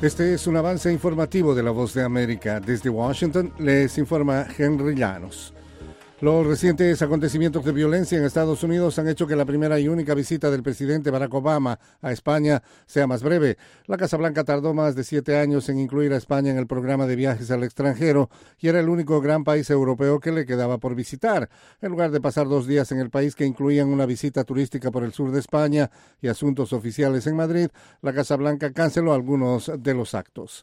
Este es un avance informativo de La Voz de América. Desde Washington les informa Henry Llanos. Los recientes acontecimientos de violencia en Estados Unidos han hecho que la primera y única visita del presidente Barack Obama a España sea más breve. La Casa Blanca tardó más de 7 años en incluir a España en el programa de viajes al extranjero y era el único gran país europeo que le quedaba por visitar. En lugar de pasar 2 días en el país que incluían una visita turística por el sur de España y asuntos oficiales en Madrid, la Casa Blanca canceló algunos de los actos.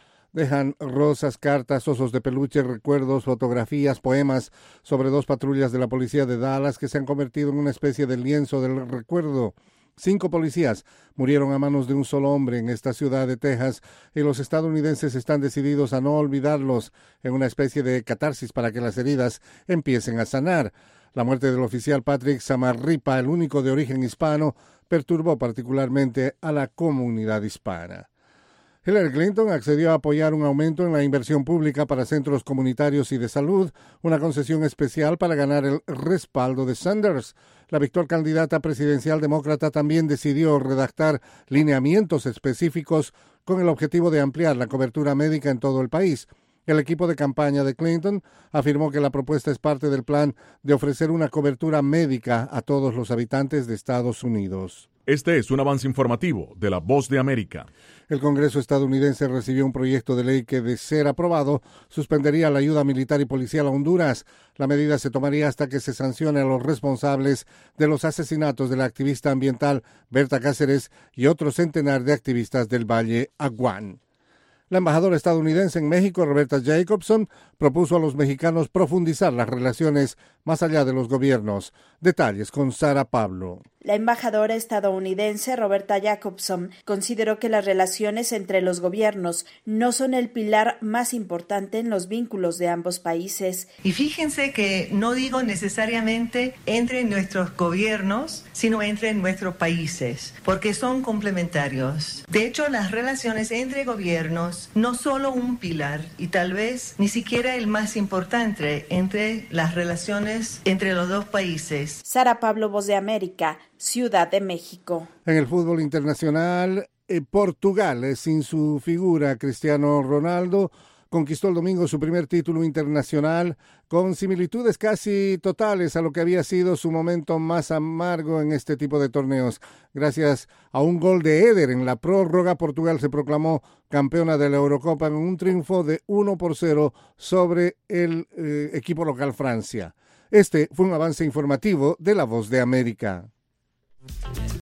Dejan rosas, cartas, osos de peluche, recuerdos, fotografías, poemas sobre 2 patrullas de la policía de Dallas que se han convertido en una especie de lienzo del recuerdo. 5 policías murieron a manos de un solo hombre en esta ciudad de Texas y los estadounidenses están decididos a no olvidarlos en una especie de catarsis para que las heridas empiecen a sanar. La muerte del oficial Patrick Samarripa, el único de origen hispano, perturbó particularmente a la comunidad hispana. Hillary Clinton accedió a apoyar un aumento en la inversión pública para centros comunitarios y de salud, una concesión especial para ganar el respaldo de Sanders. La victor candidata presidencial demócrata también decidió redactar lineamientos específicos con el objetivo de ampliar la cobertura médica en todo el país. El equipo de campaña de Clinton afirmó que la propuesta es parte del plan de ofrecer una cobertura médica a todos los habitantes de Estados Unidos. Este es un avance informativo de La Voz de América. El Congreso estadounidense recibió un proyecto de ley que, de ser aprobado, suspendería la ayuda militar y policial a Honduras. La medida se tomaría hasta que se sancione a los responsables de los asesinatos de la activista ambiental Berta Cáceres y otro centenar de activistas del Valle Aguán. La embajadora estadounidense en México, Roberta Jacobson, propuso a los mexicanos profundizar las relaciones más allá de los gobiernos. Detalles con Sara Pablo. La embajadora estadounidense Roberta Jacobson consideró que las relaciones entre los gobiernos no son el pilar más importante en los vínculos de ambos países. Y fíjense que no digo necesariamente entre nuestros gobiernos, sino entre nuestros países, porque son complementarios. De hecho, las relaciones entre gobiernos no solo un pilar y tal vez ni siquiera el más importante entre las relaciones entre los dos países. Sara Pablo, Voz de América, Ciudad de México. En el fútbol internacional, Portugal, sin su figura Cristiano Ronaldo, conquistó el domingo su primer título internacional con similitudes casi totales a lo que había sido su momento más amargo en este tipo de torneos. Gracias a un gol de Éder en la prórroga, Portugal se proclamó campeona de la Eurocopa en un triunfo de 1-0 sobre el equipo local Francia. Este fue un avance informativo de La Voz de América.